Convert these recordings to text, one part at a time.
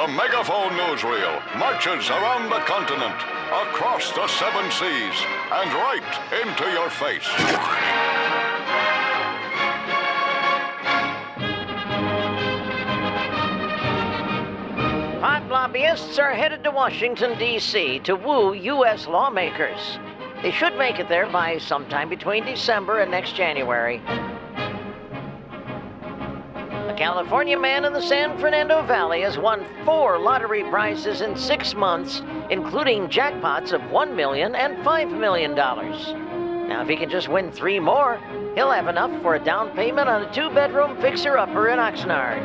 The Megaphone Newsreel marches around the continent, across the 7 seas, and right into your face. Pot lobbyists are headed to Washington, D.C. to woo U.S. lawmakers. They should make it there by sometime between December and next January. A California man in the San Fernando Valley has won 4 lottery prizes in 6 months, including jackpots of $1 million and $5 million. Now, if he can just win 3 more, he'll have enough for a down payment on a 2-bedroom fixer-upper in Oxnard.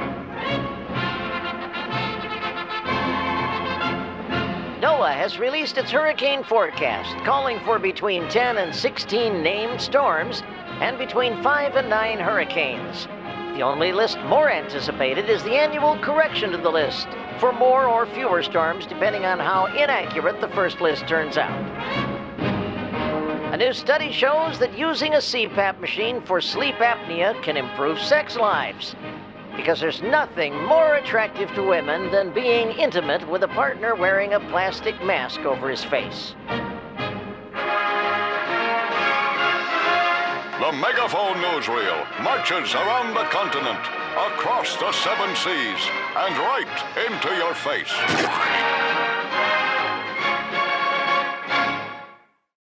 NOAA has released its hurricane forecast, calling for between 10 and 16 named storms and between 5 and 9 hurricanes. The only list more anticipated is the annual correction to the list for more or fewer storms, depending on how inaccurate the first list turns out. A new study shows that using a CPAP machine for sleep apnea can improve sex lives, because there's nothing more attractive to women than being intimate with a partner wearing a plastic mask over his face. The Megaphone Newsreel marches around the continent, across the 7 seas, and right into your face.